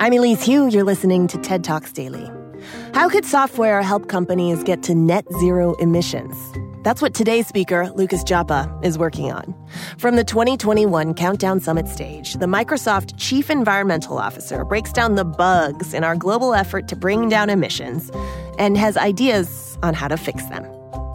I'm Elise Hu. You're listening to TED Talks Daily. How could software help companies get to net zero emissions? That's what today's speaker, Lucas Joppa, is working on. From the 2021 Countdown Summit stage, the Microsoft Chief Environmental Officer breaks down the bugs in our global effort to bring down emissions and has ideas on how to fix them.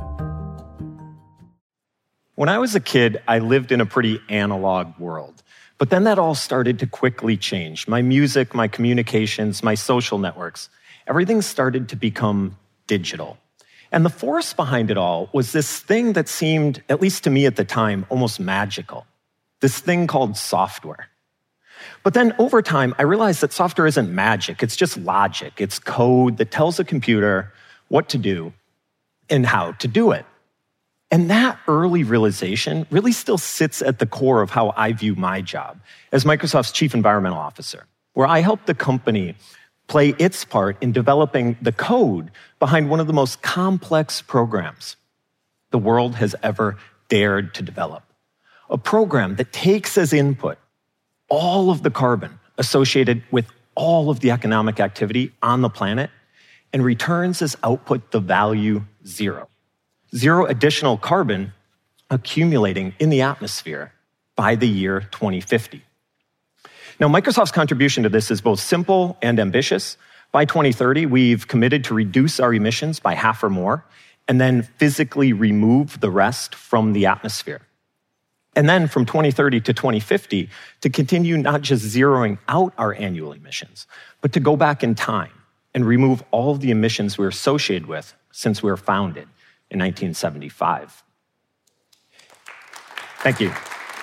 When I was a kid, I lived in a pretty analog world. But then that all started to quickly change. My music, my communications, my social networks, everything started to become digital. And the force behind it all was this thing that seemed, at least to me at the time, almost magical. This thing called software. But then over time, I realized that software isn't magic. It's just logic. It's code that tells a computer what to do and how to do it. And that early realization really still sits at the core of how I view my job as Microsoft's Chief Environmental Officer, where I help the company play its part in developing the code behind one of the most complex programs the world has ever dared to develop. A program that takes as input all of the carbon associated with all of the economic activity on the planet and returns as output the value zero. Zero additional carbon accumulating in the atmosphere by the year 2050. Now, Microsoft's contribution to this is both simple and ambitious. By 2030, we've committed to reduce our emissions by half or more, and then physically remove the rest from the atmosphere. And then from 2030 to 2050, to continue not just zeroing out our annual emissions, but to go back in time and remove all of the emissions we're associated with since we were founded in 1975. Thank you.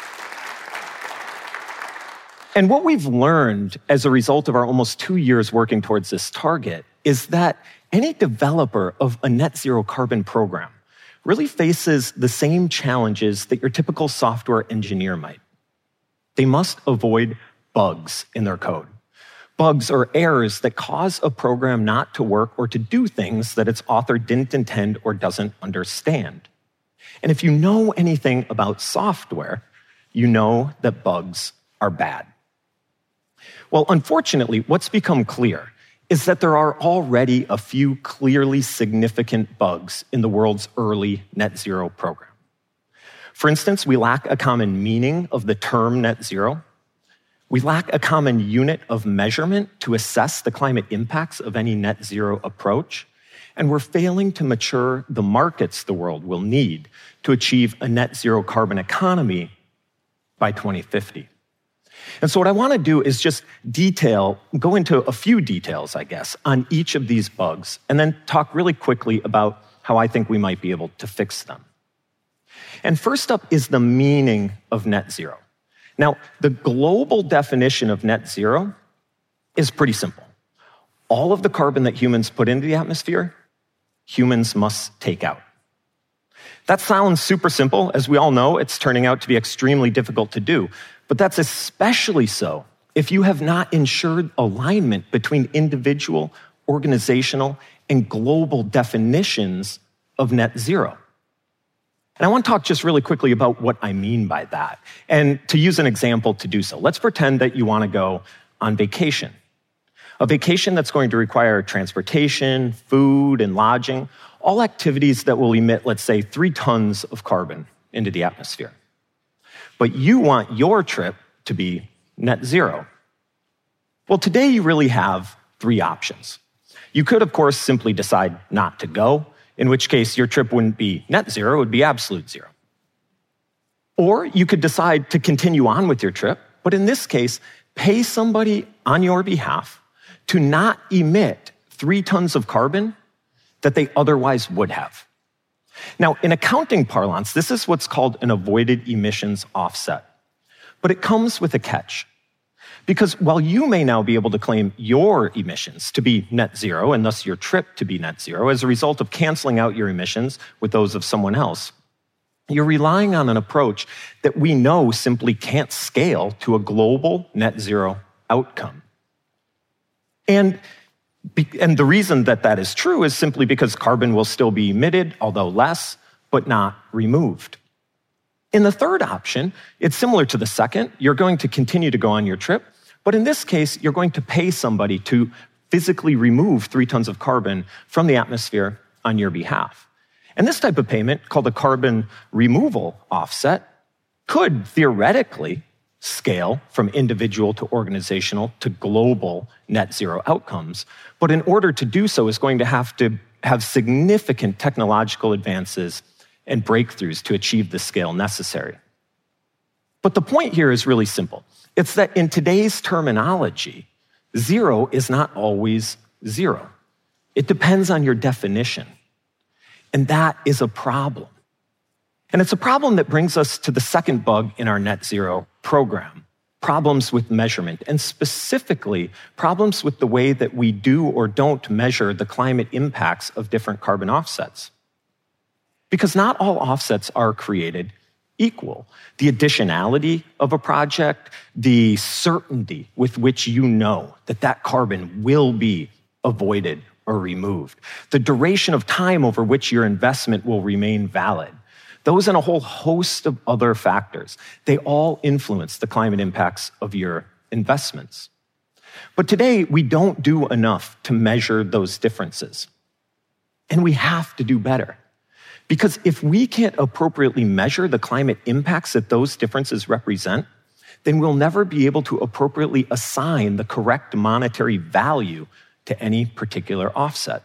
And what we've learned as a result of our almost 2 years working towards this target is that any developer of a net zero carbon program really faces the same challenges that your typical software engineer might. They must avoid bugs in their code. Bugs or errors that cause a program not to work or to do things that its author didn't intend or doesn't understand. And if you know anything about software, you know that bugs are bad. Well, unfortunately, what's become clear is that there are already a few clearly significant bugs in the world's early net zero program. For instance, we lack a common meaning of the term net zero. We lack a common unit of measurement to assess the climate impacts of any net zero approach. And we're failing to mature the markets the world will need to achieve a net zero carbon economy by 2050. And so what I want to do is just go into a few details, I guess, on each of these bugs, and then talk really quickly about how I think we might be able to fix them. And first up is the meaning of net zero. Now, the global definition of net zero is pretty simple. All of the carbon that humans put into the atmosphere, humans must take out. That sounds super simple. As we all know, it's turning out to be extremely difficult to do. But that's especially so if you have not ensured alignment between individual, organizational, and global definitions of net zero. And I want to talk just really quickly about what I mean by that, and to use an example to do so. Let's pretend that you want to go on vacation. A vacation that's going to require transportation, food, and lodging, all activities that will emit, let's say, 3 tons of carbon into the atmosphere. But you want your trip to be net zero. Well, today you really have 3 options. You could, of course, simply decide not to go, in which case your trip wouldn't be net zero, it would be absolute zero. Or you could decide to continue on with your trip, but in this case, pay somebody on your behalf to not emit 3 tons of carbon that they otherwise would have. Now, in accounting parlance, this is what's called an avoided emissions offset. But it comes with a catch. Because while you may now be able to claim your emissions to be net zero, and thus your trip to be net zero, as a result of canceling out your emissions with those of someone else, you're relying on an approach that we know simply can't scale to a global net zero outcome. And the reason that that is true is simply because carbon will still be emitted, although less, but not removed. In the third option, it's similar to the second. You're going to continue to go on your trip, But in this case, you're going to pay somebody to physically remove 3 tons of carbon from the atmosphere on your behalf. And this type of payment, called a carbon removal offset, could theoretically scale from individual to organizational to global net zero outcomes. But in order to do so, is going to have significant technological advances and breakthroughs to achieve the scale necessary. But the point here is really simple. It's that in today's terminology, zero is not always zero. It depends on your definition. And that is a problem. And it's a problem that brings us to the second bug in our net zero program, problems with measurement, and specifically problems with the way that we do or don't measure the climate impacts of different carbon offsets. Because not all offsets are created equal. The additionality of a project, the certainty with which you know that that carbon will be avoided or removed, the duration of time over which your investment will remain valid, those and a whole host of other factors, they all influence the climate impacts of your investments. But today, we don't do enough to measure those differences. And we have to do better. Because if we can't appropriately measure the climate impacts that those differences represent, then we'll never be able to appropriately assign the correct monetary value to any particular offset.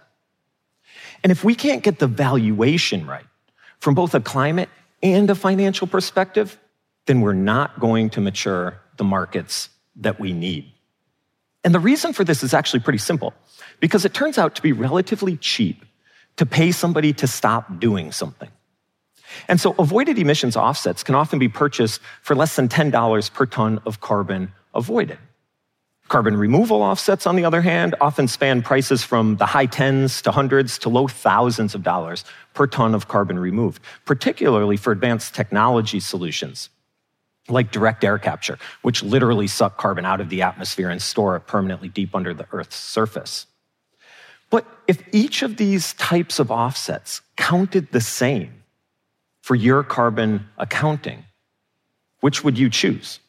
And if we can't get the valuation right from both a climate and a financial perspective, then we're not going to mature the markets that we need. And the reason for this is actually pretty simple, because it turns out to be relatively cheap to pay somebody to stop doing something. And so avoided emissions offsets can often be purchased for less than $10 per ton of carbon avoided. Carbon removal offsets, on the other hand, often span prices from the high tens to hundreds to low thousands of dollars per ton of carbon removed, particularly for advanced technology solutions like direct air capture, which literally suck carbon out of the atmosphere and store it permanently deep under the Earth's surface. But if each of these types of offsets counted the same for your carbon accounting, which would you choose?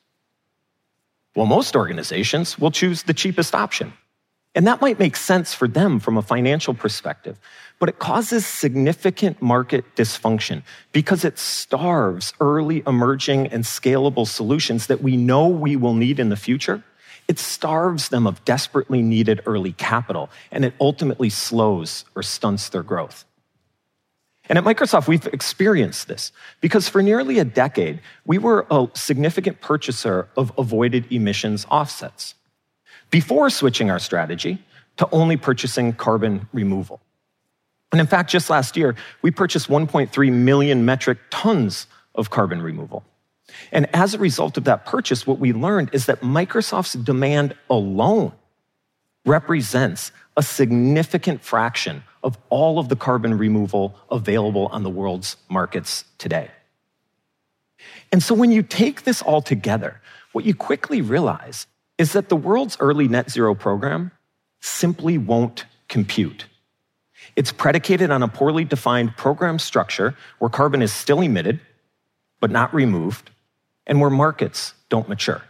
Well, most organizations will choose the cheapest option. And that might make sense for them from a financial perspective, but it causes significant market dysfunction because it starves early emerging and scalable solutions that we know we will need in the future. It starves them of desperately needed early capital, and it ultimately slows or stunts their growth. And at Microsoft, we've experienced this because for nearly a decade, we were a significant purchaser of avoided emissions offsets before switching our strategy to only purchasing carbon removal. And in fact, just last year, we purchased 1.3 million metric tons of carbon removal. And as a result of that purchase, what we learned is that Microsoft's demand alone represents a significant fraction of all of the carbon removal available on the world's markets today. And so when you take this all together, what you quickly realize is that the world's early net zero program simply won't compute. It's predicated on a poorly defined program structure where carbon is still emitted, but not removed, and where markets don't mature.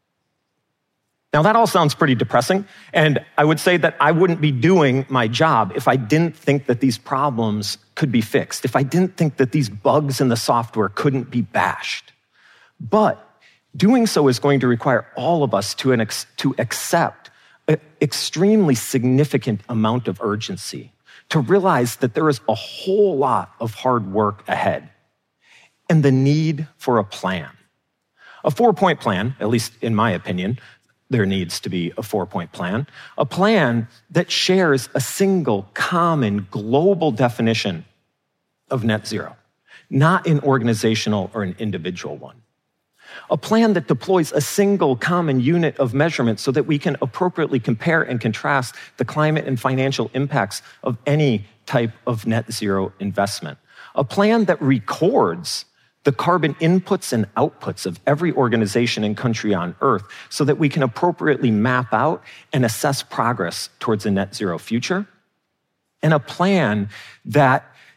Now, that all sounds pretty depressing, and I would say that I wouldn't be doing my job if I didn't think that these problems could be fixed, if I didn't think that these bugs in the software couldn't be bashed. But doing so is going to require all of us to accept an extremely significant amount of urgency, to realize that there is a whole lot of hard work ahead, and the need for a plan. A 4-point plan, at least in my opinion, there needs to be a 4-point plan, a plan that shares a single common global definition of net zero, not an organizational or an individual one. A plan that deploys a single common unit of measurement so that we can appropriately compare and contrast the climate and financial impacts of any type of net zero investment. A plan that records the carbon inputs and outputs of every organization and country on Earth so that we can appropriately map out and assess progress towards a net zero future. And a plan that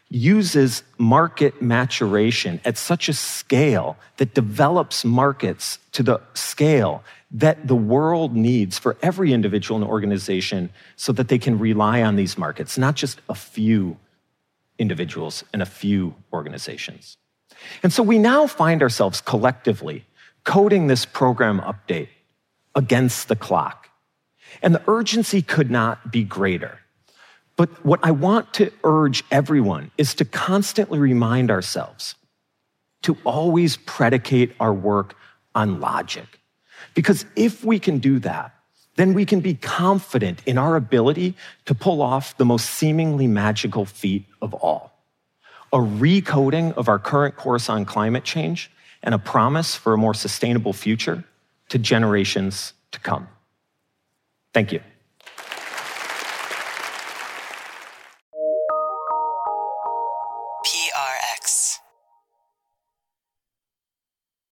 uses market maturation at such a scale that develops markets to the scale that the world needs for every individual and organization so that they can rely on these markets, not just a few individuals and a few organizations. And so we now find ourselves collectively coding this program update against the clock. And the urgency could not be greater. But what I want to urge everyone is to constantly remind ourselves to always predicate our work on logic. Because if we can do that, then we can be confident in our ability to pull off the most seemingly magical feat of all, a recoding of our current course on climate change and a promise for a more sustainable future to generations to come. Thank you.